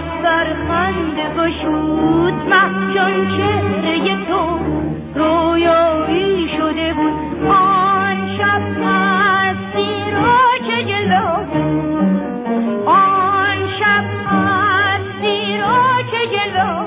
لب بر خنده گشود محجان چهره تو رویایی شده بود آن شب هستی را چه جلوه بود آن شب هستی را چه جلوه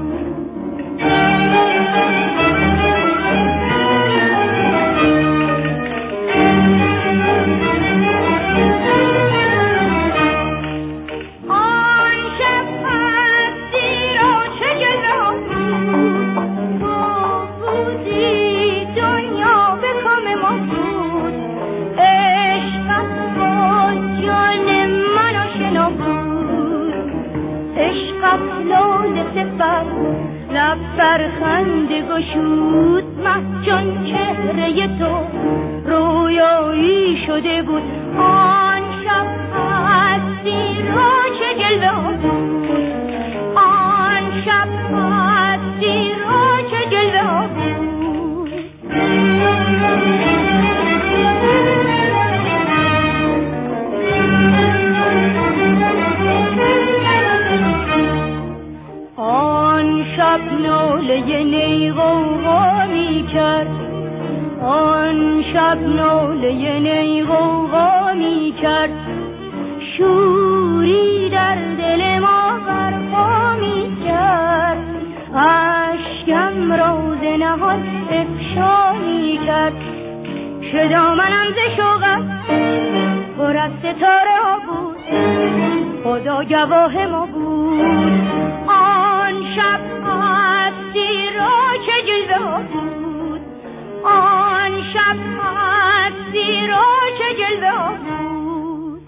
لب بر خنده گشود محجان چهره تو رویایی شده بود آن شب هستی را چه جلوه بود آن شب هستی را چه جلوه بود شب ناله نی غوغا می کرد آن شب ناله نی غوغا می کرد شوری در دل ما برپا می کرد اشکم روز نهان افشا می کرد شدامنم ز شوقت پر از ستاره ها بود خدا گواه ما بود آن شب هستی را چه جلوه بود آن شب هستی را چه جلوه بود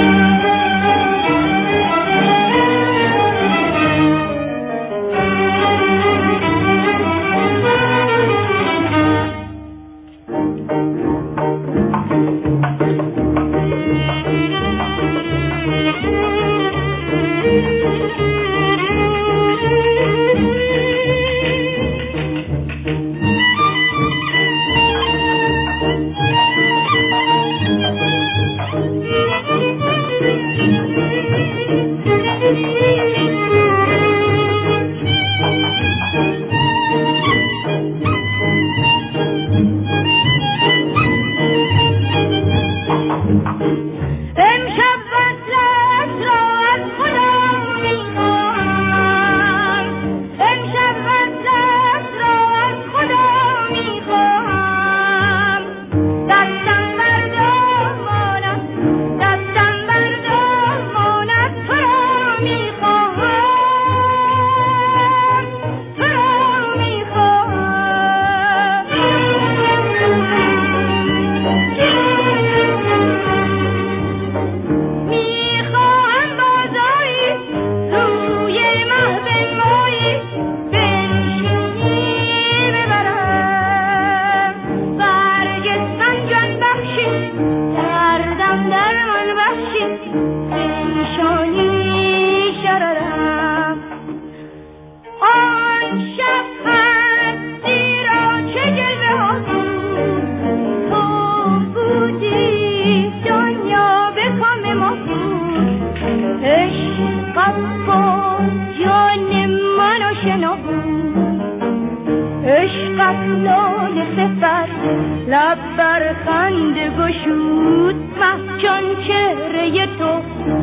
لب بر خنده گشود محجان چهره تو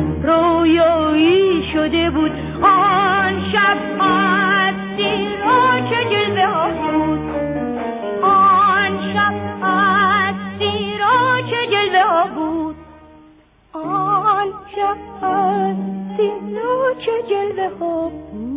رویایی شده بود آن شب هستی را چه جلوه ها بود آن شب هستی را چه جلوه ها بود آن شب هستی را چه جلوه ها بود